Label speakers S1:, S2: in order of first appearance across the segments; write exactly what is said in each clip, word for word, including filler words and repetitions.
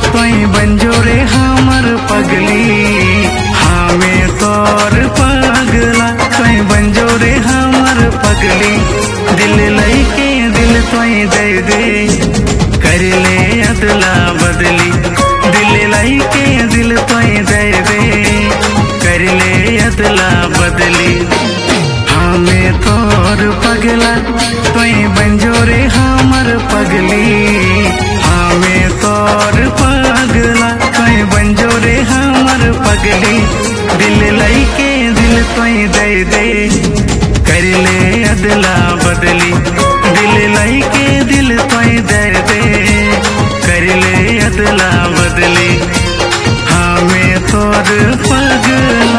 S1: तोई बंजोरे हमर पगली हमें तोर पगला तोई बंजोरे हमर पगली दिल लईके दिल तोई दे दे कर ले अदला बदली दिल लईके दिल तोई दे दे कर ले अदला बदली हमें तोर पगला तोई बंजोरे हमर पगली हमें तोर पगला तोई बंजोरे हमर पगली दिल लईके दिल तोई दे दे कर ले अदला बदली दिल लईके दिल तोई दे दे कर ले अदला बदली हमें तोर पगला।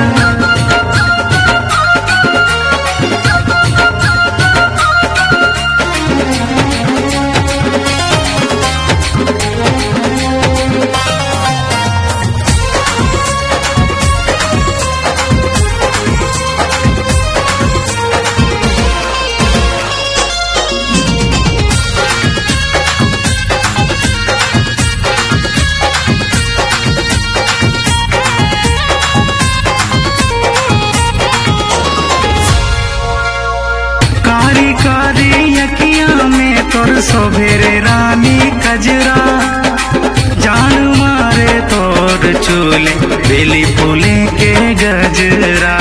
S1: कारी अखियां में तोर सोभेरे रानी कजरा जान मारे तोर चूले बेली फूले के गजरा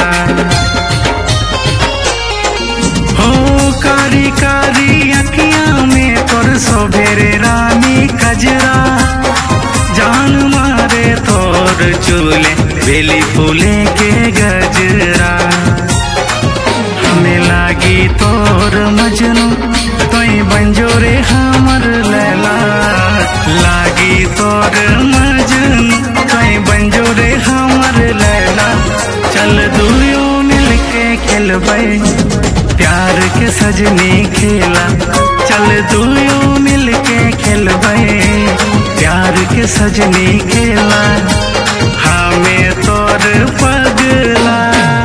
S1: हो कारी कारी अखियां में तोर सोभेरे रानी कजरा जान मारे तोर चूले बेली फूले के गजरा हमें लागी तोर मजनू तोई बंजोरे हमर लैला लागी तोर मजनू तोई बंजोरे हमर लैला चल दुयो मिलके खेलबै प्यार के सजनी खेला चल दुयो मिलके खेलबै प्यार के सजनी खेला हमें तोर पगला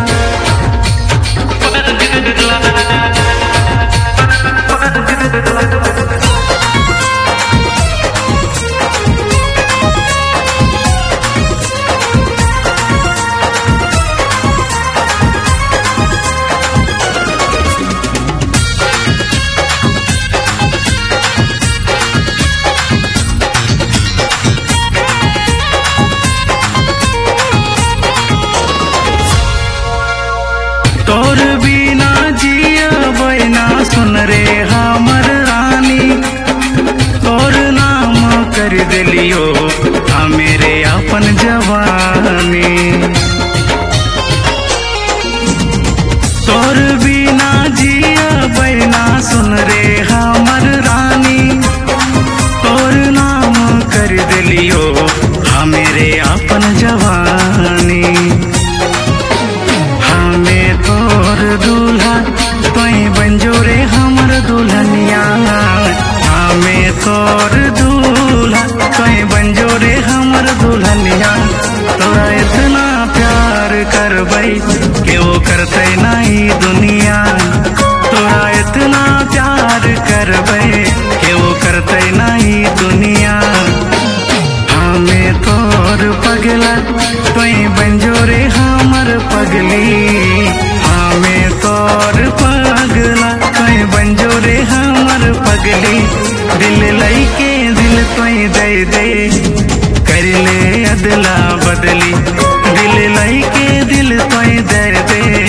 S1: तोर बिना जिया बैना सुन रे हमर रानी तोर नाम कर दिलियो मेरे अपन जवानी तोर बिना जिया बैना सुन रे हमर रानी तोर नाम कर दिलियो मेरे अपन जवानी हमें तोर दूल्हा तोई बंजोरे हमर दुल्हनिया हमें तोर दूल्हा तोई बंजोरे हमर दुल्हनिया तोरा इतना प्यार करबै के वो करते नहीं दुनिया तोरा इतना प्यार करबै के वो करते नहीं दुनिया हमें तोर पगला तोई बंजोरे हमर पगली हमें तोर पगला तोई बंजोरे हमर पगली दिल लईके दिल तोई दे दे कर ले अदला बदली दिल लईके दिल तोई दे दे